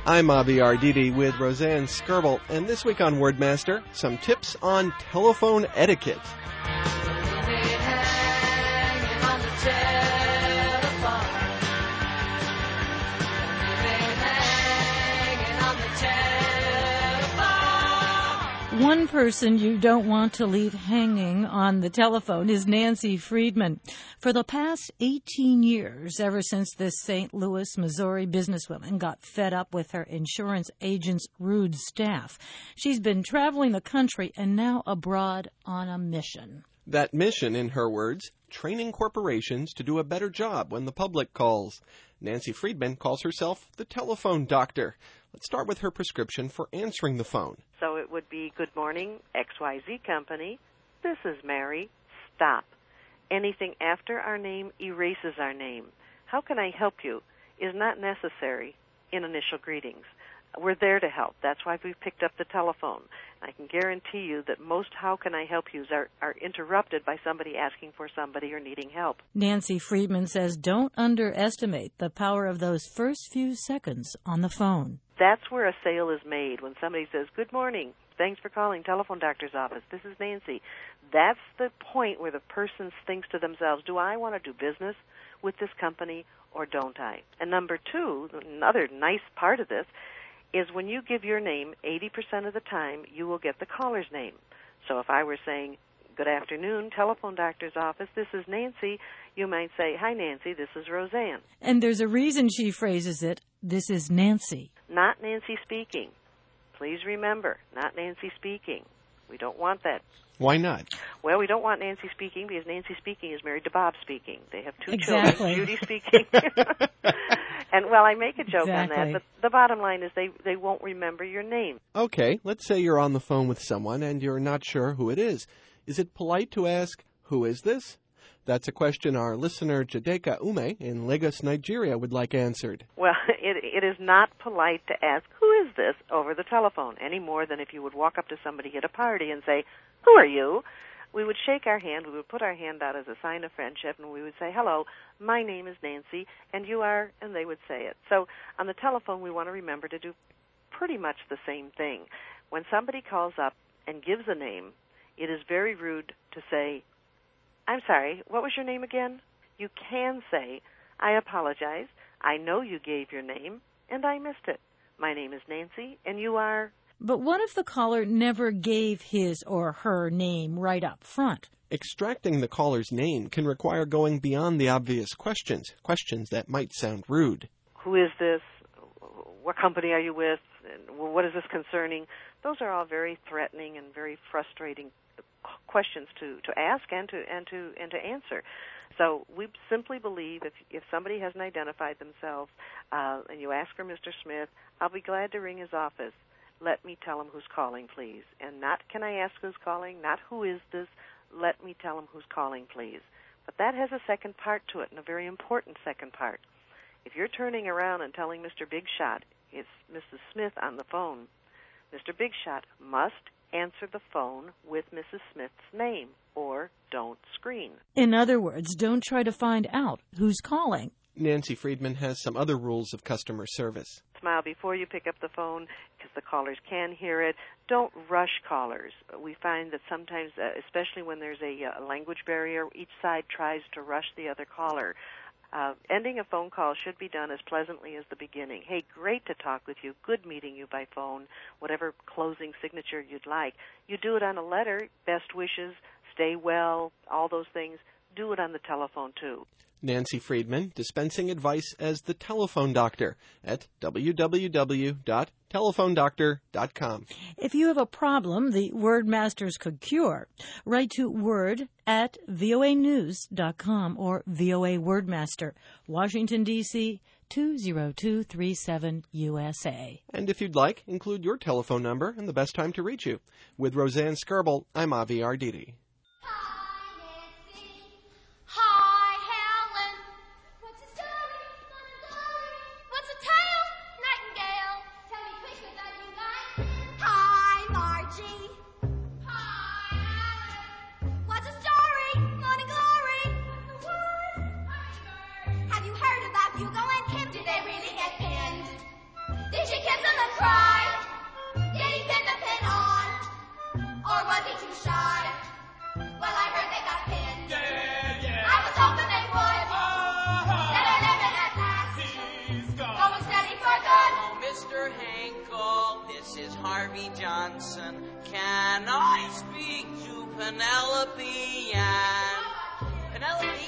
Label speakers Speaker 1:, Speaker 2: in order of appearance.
Speaker 1: I'm Avi Arditi with Roseanne Skirble, and this week on Wordmaster, some tips on telephone etiquette.
Speaker 2: One person you don't want to leave hanging on the telephone is Nancy Friedman. For the past 18 years, ever since this St. Louis, Missouri businesswoman got fed up with her insurance agent's rude staff, she's been traveling the country and now abroad on a mission.
Speaker 1: That mission, in her words, training corporations to do a better job when the public calls. Nancy Friedman calls herself the telephone doctor. Let's start with her prescription for answering the phone.
Speaker 3: So it would be, good morning, XYZ Company. This is Mary. Stop. Anything after our name erases our name. How can I help you is not necessary in initial greetings. We're there to help. That's why we've picked up the telephone. I can guarantee you that most how can I help yous are interrupted by somebody asking for somebody or needing help.
Speaker 2: Nancy Friedman says don't underestimate the power of those first few seconds on the phone.
Speaker 3: That's where a sale is made. When somebody says, good morning, thanks for calling Telephone Doctor's Office, this is Nancy. That's the point where the person thinks to themselves, do I want to do business with this company or don't I? And number two, another nice part of this, is when you give your name, 80% of the time, you will get the caller's name. So if I were saying, good afternoon, Telephone Doctor's Office, this is Nancy, you might say, hi, Nancy, this is Roseanne.
Speaker 2: And there's a reason she phrases it, this is Nancy.
Speaker 3: Not Nancy speaking. Please remember, not Nancy speaking. We don't want that.
Speaker 1: Why not?
Speaker 3: Well, we don't want Nancy speaking because Nancy speaking is married to Bob speaking. They have two
Speaker 2: Exactly.
Speaker 3: children, Judy speaking. And, well, I make a joke on that, but the bottom line is they won't remember your name.
Speaker 1: Okay, let's say you're on the phone with someone and you're not sure who it is. Is it polite to ask, who is this? That's a question our listener Jadeka Ume in Lagos, Nigeria would like answered.
Speaker 3: Well, it is not polite to ask, who is this, over the telephone, any more than if you would walk up to somebody at a party and say, who are you? We would shake our hand, we would put our hand out as a sign of friendship, and we would say, hello, my name is Nancy, and you are, and they would say it. So on the telephone, we want to remember to do pretty much the same thing. When somebody calls up and gives a name, it is very rude to say, I'm sorry, what was your name again? You can say, I apologize, I know you gave your name, and I missed it. My name is Nancy, and you are...
Speaker 2: But what if the caller never gave his or her name right up front?
Speaker 1: Extracting the caller's name can require going beyond the obvious questions that might sound rude.
Speaker 3: Who is this? What company are you with? And what is this concerning? Those are all very threatening and very frustrating questions to ask and to answer. So we simply believe if somebody hasn't identified themselves and you ask for Mr. Smith, I'll be glad to ring his office. Let me tell him who's calling, please. And not can I ask who's calling, not who is this, let me tell him who's calling, please. But that has a second part to it, and a very important second part. If you're turning around and telling Mr. Big Shot, it's Mrs. Smith on the phone, Mr. Big Shot must answer the phone with Mrs. Smith's name, or don't screen.
Speaker 2: In other words, don't try to find out who's calling.
Speaker 1: Nancy Friedman has some other rules of customer service.
Speaker 3: Smile before you pick up the phone because the callers can hear it. Don't rush callers. We find that sometimes, especially when there's a language barrier, each side tries to rush the other caller. Ending a phone call should be done as pleasantly as the beginning. Hey, great to talk with you. Good meeting you by phone. Whatever closing signature you'd like. You do it on a letter, best wishes, stay well, all those things. Do it on the telephone, too.
Speaker 1: Nancy Friedman, dispensing advice as the telephone doctor at www.telephonedoctor.com.
Speaker 2: If you have a problem the Wordmasters could cure, write to word@voanews.com or VOA Wordmaster, Washington, D.C., 20237 USA.
Speaker 1: And if you'd like, include your telephone number and the best time to reach you. With Roseanne Skirble, I'm Avi Arditi.
Speaker 4: Hugo and Kim, did they really get pinned? Did you kiss Davy Johnson. Can I speak to Penelope Ann? Penelope